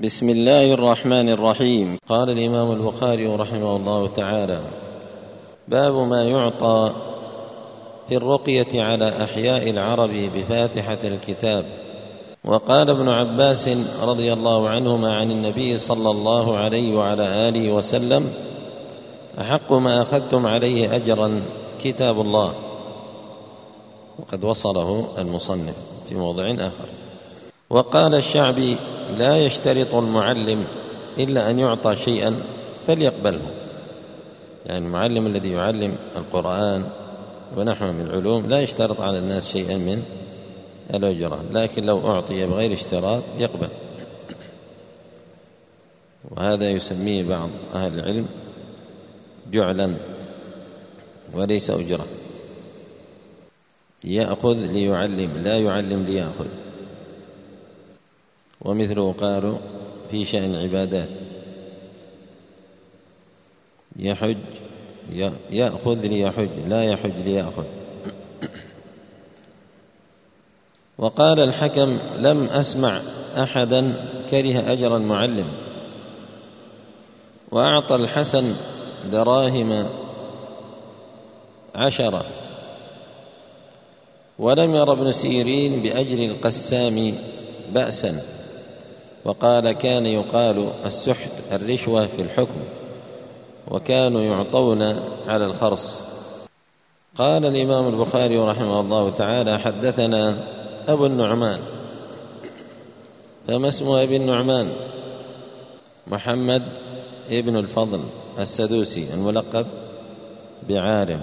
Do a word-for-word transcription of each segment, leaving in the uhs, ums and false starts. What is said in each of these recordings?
بسم الله الرحمن الرحيم. قال الإمام البخاري رحمه الله تعالى: باب ما يعطى في الرقية على أحياء العرب بفاتحة الكتاب. وقال ابن عباس رضي الله عنهما عن النبي صلى الله عليه وعلى آله وسلم: أحق ما أخذتم عليه أجرا كتاب الله. وقد وصله المصنف في موضع آخر. وقال الشعبي: لا يشترط المعلم إلا أن يعطى شيئا فليقبله، يعني المعلم الذي يعلم القرآن ونحو من العلوم لا يشترط على الناس شيئا من الأجرة، لكن لو أعطي بغير اشتراط يقبل. وهذا يسميه بعض أهل العلم جعلا وليس أجرة، يأخذ ليعلم لا يعلم ليأخذ. ومثله قالوا في شأن عبادات: يحج يأخذ ليحج لا يحج ليأخذ. وقال الحكم: لم أسمع أحدا كره أجر المعلم. وأعطى الحسن دراهم عشرة. ولم ير ابن سيرين بأجر القسام بأسا، وقال: كان يقال السحت الرشوة في الحكم، وكانوا يعطون على الخرص. قال الإمام البخاري رحمه الله تعالى: حدثنا أبو النعمان. فما اسم أبي النعمان؟ محمد ابن الفضل السدوسي الملقب بعارم.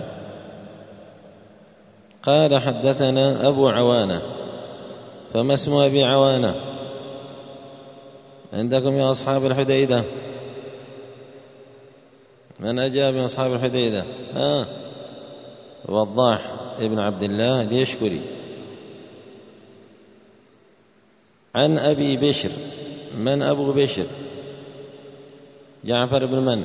قال: حدثنا أبو عوانة. فما اسم أبي عوانة عندكم يا أصحاب الحديدة؟ من أجاب من أصحاب الحديدة؟ آه وضاح ابن عبد الله ليشكري. عن أبي بشر. من أبو بشر؟ جعفر بن من؟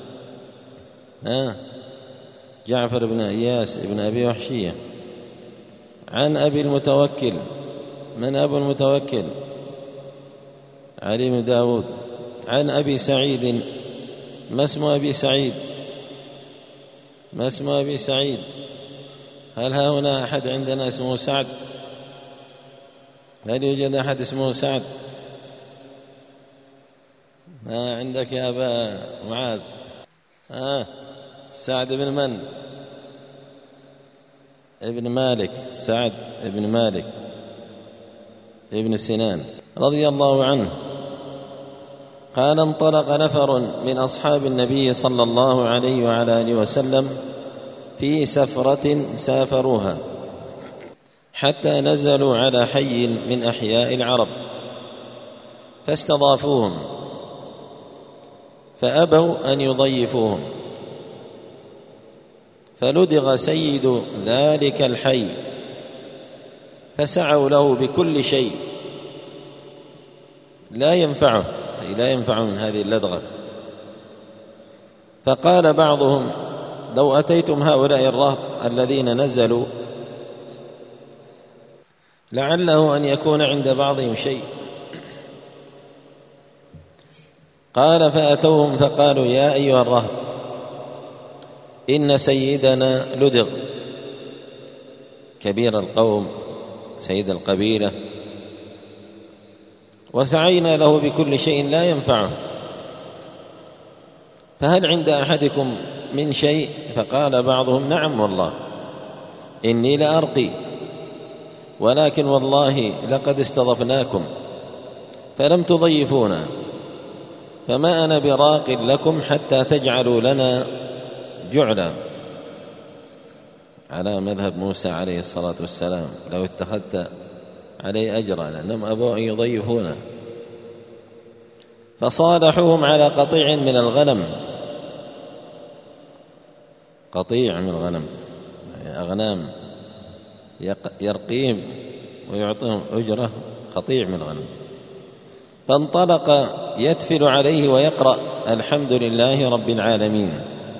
آه جعفر بن إياس بن أبي وحشية. عن أبي المتوكل. من أبو المتوكل؟ علي بن داود. عن أبي سعيد. ما اسم أبي سعيد؟ ما اسم أبي سعيد؟ هل ها هنا أحد عندنا اسمه سعد؟ هل يوجد أحد اسمه سعد؟ ما عندك يا أبا معاذ؟ آه سعد بن من؟ ابن مالك. سعد ابن مالك ابن سنان رضي الله عنه. قال: انطلق نفر من أصحاب النبي صلى الله عليه وعلى آله وسلم في سفرة سافروها حتى نزلوا على حي من أحياء العرب فاستضافوهم، فأبوا أن يضيفوهم، فلدغ سيد ذلك الحي فسعوا له بكل شيء لا ينفعه، أي لا ينفع من هذه اللدغة. فقال بعضهم: لو أتيتم هؤلاء الرهط الذين نزلوا لعله أن يكون عند بعضهم شيء. قال: فأتوهم فقالوا: يا أيها الرهط، إن سيدنا لدغ، كبير القوم سيد القبيلة، وسعينا له بكل شيء لا ينفعه، فهل عند أحدكم من شيء؟ فقال بعضهم: نعم والله، إني لأرقي، ولكن والله لقد استضفناكم فلم تضيفونا، فما أنا براق لكم حتى تجعلوا لنا جعلا، على مذهب موسى عليه الصلاة والسلام: لو اتخذت عليه أجرا، لأنهم أبوا أن يضيفونا. فصالحوهم على قطيع من الغنم. قطيع من الغنم أغنام يرقيهم ويعطيهم أجرة، قطيع من الغنم. فانطلق يتفل عليه ويقرأ: الحمد لله رب العالمين،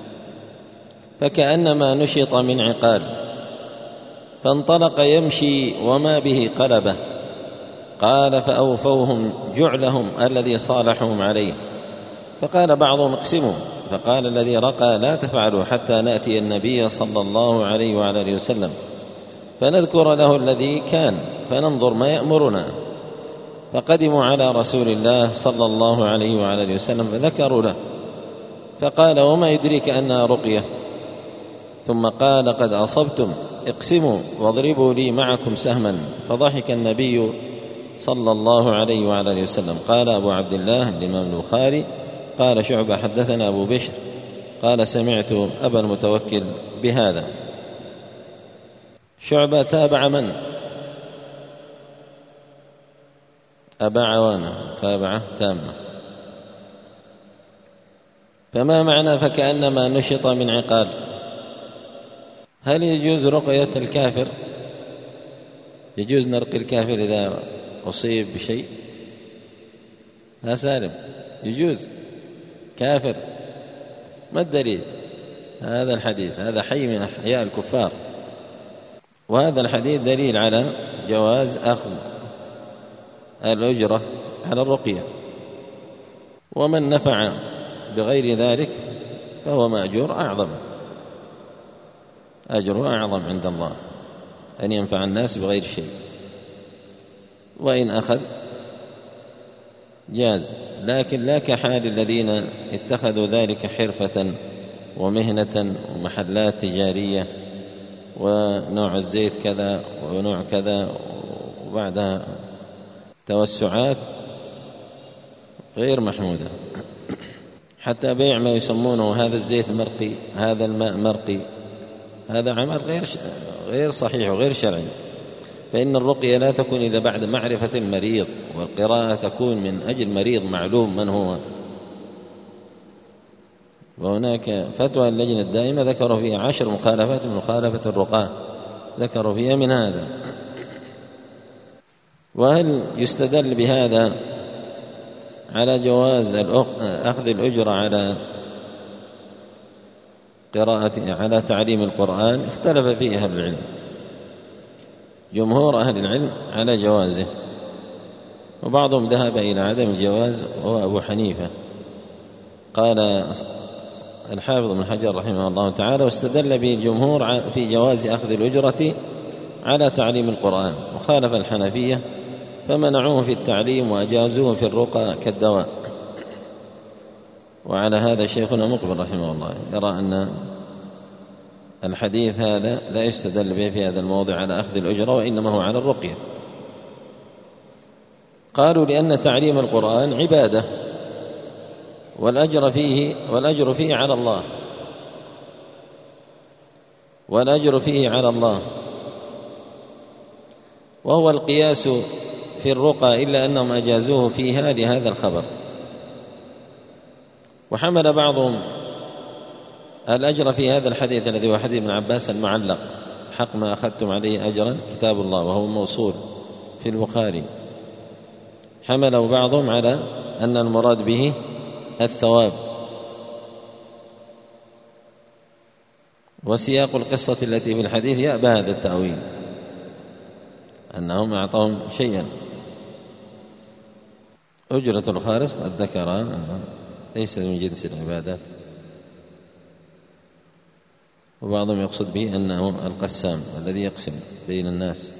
فكأنما نشط من عقال. فانطلق يمشي وما به قلبة. قال فأوفوهم جعلهم الذي صالحهم عليه. فقال بعضهم اقسموا، فقال الذي رقى لا تفعلوا حتى نأتي النبي صلى الله عليه وعلى آله وسلم فنذكر له الذي كان فننظر ما يأمرنا. فقدموا على رسول الله صلى الله عليه وعلى آله وسلم فذكروا له، فقال وما يدريك أنها رقية؟ ثم قال قد أصبتم، اقسموا واضربوا لي معكم سهما. فضحك النبي صلى الله عليه وعلى آله وسلم. قال أبو عبد الله الإمام البخاري قال شعبة حدثنا أبو بشر قال سمعت أبا المتوكل بهذا. شعبة تابع من؟ أبا عوانة، تابعه تامة. فما معنى فكأنما نشط من عقال؟ هل يجوز رقية الكافر؟ يجوز نرقي الكافر إذا أصيب بشيء؟ لا سالم، يجوز كافر. ما الدليل؟ هذا الحديث، هذا حي من أحياء الكفار، وهذا الحديث دليل على جواز أخذ الأجرة على الرقية، ومن نفع بغير ذلك فهو مأجور أعظم، أجره أعظم عند الله أن ينفع الناس بغير شيء، وإن أخذ جاز، لكن لا كحال الذين اتخذوا ذلك حرفة ومهنة ومحلات تجارية، ونوع الزيت كذا ونوع كذا، وبعدها توسعات غير محمودة، حتى بيع ما يسمونه هذا الزيت مرقي، هذا الماء مرقي، هذا عمل غير غير صحيح وغير شرعي. فإن الرقية لا تكون إلا بعد معرفة المريض، والقراءة تكون من أجل مريض معلوم من هو. وهناك فتوى اللجنة الدائمة ذكروا فيها عشر مخالفات من مخالفة الرقاة، ذكروا فيها من هذا. وهل يستدل بهذا على جواز أخذ الأجرة على قراءة على تعليم القرآن؟ اختلف فيه أهل العلم، جمهور أهل العلم على جوازه، وبعضهم ذهب إلى عدم الجواز وهو أبو حنيفة. قال الحافظ ابن حجر رحمه الله تعالى واستدل به الجمهور في جواز أخذ الأجرة على تعليم القرآن، وخالف الحنفية فمنعوه في التعليم وأجازوه في الرقى كالدواء. وعلى هذا شيخنا مقبل رحمه الله يرى أن الحديث هذا لا يستدل به في هذا الموضع على أخذ الأجرة، وإنما هو على الرقية. قالوا لأن تعليم القرآن عبادة، والأجر فيه والأجر فيه على الله والأجر فيه على الله وهو القياس في الرقى، إلا أنهم أجازوه فيها لهذا الخبر. وحمل بعضهم الأجر في هذا الحديث الذي هو حديث ابن عباس المعلق حق ما أخذتم عليه أجرا كتاب الله، وهو موصول في البخاري، حمله بعضهم على أن المراد به الثواب. وسياق القصة التي في الحديث يأبى هذا التأويل، أنهم أعطاهم شيئا. أجرة الخارس قد ذكر أنه ليس من جنس العبادات، وبعضهم يقصد به أنه القسام الذي يقسم بين الناس.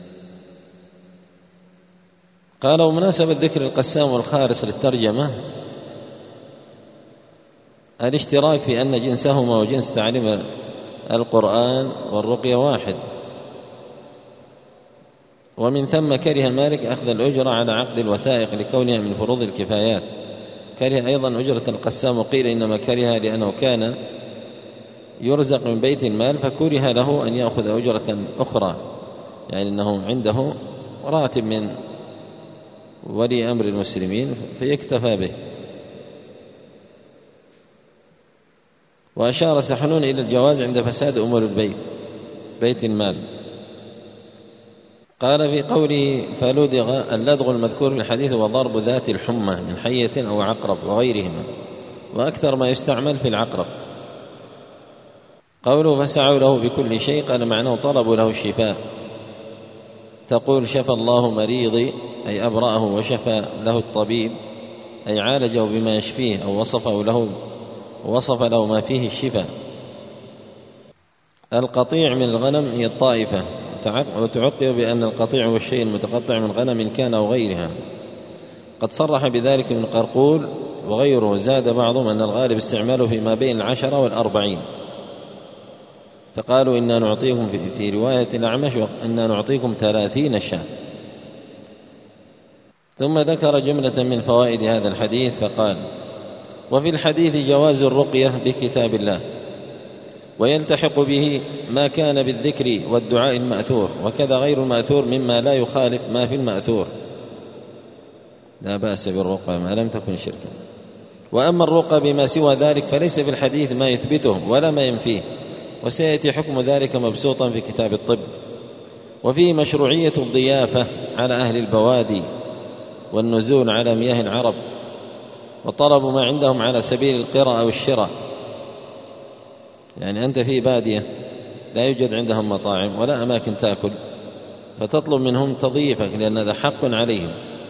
قالوا مناسبة ذكر القسام والخارس للترجمة الاشتراك في أن جنسهما وجنس تعليم القرآن والرقية واحد، ومن ثم كره المالك أخذ الأجرة على عقد الوثائق لكونها من فروض الكفايات. كره أيضا أجرة القسام، وقيل إنما كره لأنه كان يرزق من بيت المال فكره له أن يأخذ أجرة أخرى، يعني أنه عنده راتب من ولي أمر المسلمين فيكتفى به. وأشار سحنون إلى الجواز عند فساد أمور البيت بيت المال. قال في قوله فلدغ، اللدغ المذكور في الحديث وضرب ذات الحمى من حية أو عقرب وغيرهما، وأكثر ما يستعمل في العقرب. قوله فسعوا له بكل شيء، قال معناه طلبوا له الشفاء، تقول شفى الله مريضي، أي أبرأه وشفى له الطبيب، أي عالجه بما يشفيه أو وصفه له وصف له ما فيه الشفاء. القطيع من الغنم هي الطائفة، وتعقب بأن القطيع هو الشيء المتقطع من غنم كان أو غيرها. قد صرح بذلك ابن قرقول وغيره، زاد بعضهم أن الغالب استعماله فيما بين العشرة والأربعين، فقالوا إنا نعطيكم في رواية الأعمش إنا نعطيكم ثلاثين شاة. ثم ذكر جملة من فوائد هذا الحديث فقال: وفي الحديث جواز الرقية بكتاب الله، ويلتحق به ما كان بالذكر والدعاء المأثور، وكذا غير المأثور مما لا يخالف ما في المأثور، لا بأس بالرقى ما لم تكن شركا. وأما الرقى بما سوى ذلك فليس في الحديث ما يثبته ولا ما ينفيه، وسيأتي حكم ذلك مبسوطا في كتاب الطب. وفيه مشروعية الضيافة على أهل البوادي والنزول على مياه العرب، وطلب ما عندهم على سبيل القراء أو الشراء. يعني أنت في بادية لا يوجد عندهم مطاعم ولا أماكن تأكل، فتطلب منهم تضييفك لأن هذا حق عليهم.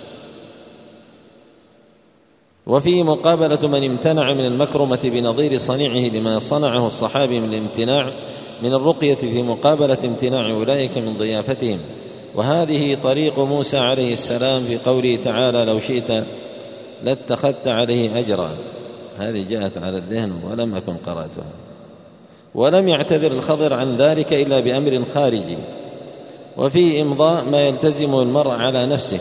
وفي مقابلة من امتنع من المكرمة بنظير صنيعه لما صنعه الصحابي من الامتناع من الرقية في مقابلة امتناع أولئك من ضيافتهم. وهذه طريق موسى عليه السلام في قوله تعالى: لو شئت لاتخذت عليه أجرا. هذه جاءت على الذهن ولم أكن قرأتها. ولم يعتذر الخضر عن ذلك إلا بأمر خارجي. وفي إمضاء ما يلتزم المرء على نفسه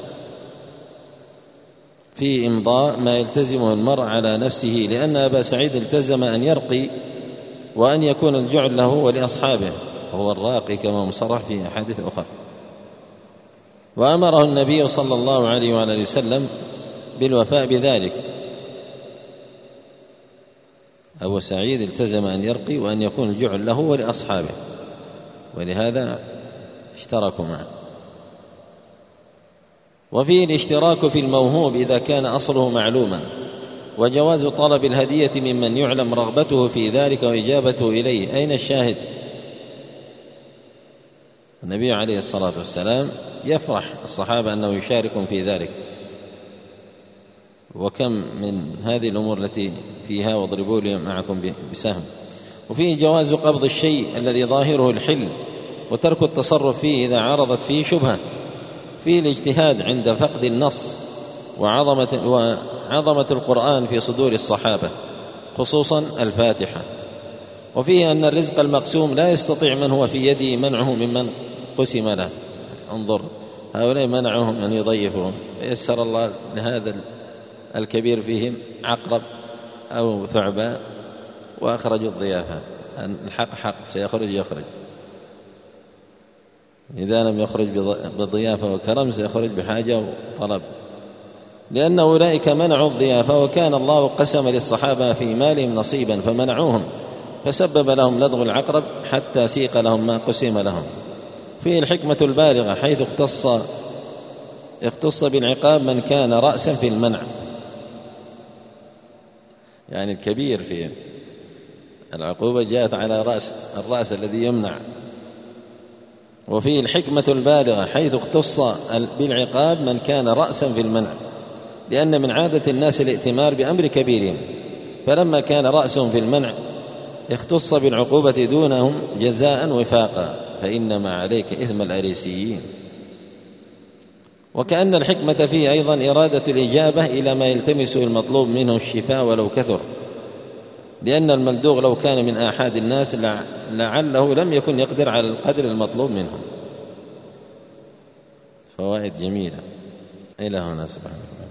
في إمضاء ما يلتزمه المرء على نفسه لأن أبا سعيد التزم أن يرقي وأن يكون الجعل له ولأصحابه، وهو الراقي كما مصرح في أحاديث أخرى. وأمره النبي صلى الله عليه وعلى وسلم بالوفاء بذلك. أبو سعيد التزم أن يرقي وأن يكون الجعل له ولأصحابه، ولهذا اشتركوا معه. وفيه الاشتراك في الموهوب إذا كان أصله معلوما، وجواز طلب الهدية ممن يعلم رغبته في ذلك وإجابته إليه. أين الشاهد؟ النبي عليه الصلاة والسلام يفرح الصحابة أنه يشاركهم في ذلك. وكم من هذه الأمور التي فيها واضربوا لي معكم بسهم. وفيه جواز قبض الشيء الذي ظاهره الحل وترك التصرف فيه إذا عرضت فيه شبهة. فيه الاجتهاد عند فقد النص وعظمة, وعظمة القرآن في صدور الصحابة خصوصا الفاتحة. وفيه أن الرزق المقسوم لا يستطيع من هو في يده منعه ممن قسم له. انظر، هؤلاء منعهم أن يضيفهم، يسر الله لهذا الكبير فيهم عقرب أو ثعبان وأخرجوا الضيافة. الحق حق، سيخرج يخرج، إذا لم يخرج بضيافة وكرم سيخرج بحاجة وطلب، لأن أولئك منعوا الضيافة وكان الله قسم للصحابة في مالهم نصيبا فمنعوهم، فسبب لهم لدغ العقرب حتى سيق لهم ما قسم لهم. فيه الحكمة البالغة حيث اختص اختص بالعقاب من كان رأسا في المنع، يعني الكبير في العقوبة جاءت على رأس الرأس الذي يمنع. وفيه الحكمة البالغة حيث اختص بالعقاب من كان رأسا في المنع، لأن من عادة الناس الائتمار بأمر كبيرهم، فلما كان رأسهم في المنع اختص بالعقوبة دونهم جزاء وفاقا، فإنما عليك إثم الأريسيين. وكأن الحكمة فيه أيضا إرادة الإجابة إلى ما يلتمس المطلوب منه الشفاء ولو كثر، لأن الملدوغ لو كان من آحاد الناس لعله لم يكن يقدر على القدر المطلوب منهم. فوائد جميلة إلى هنا. سبحانه.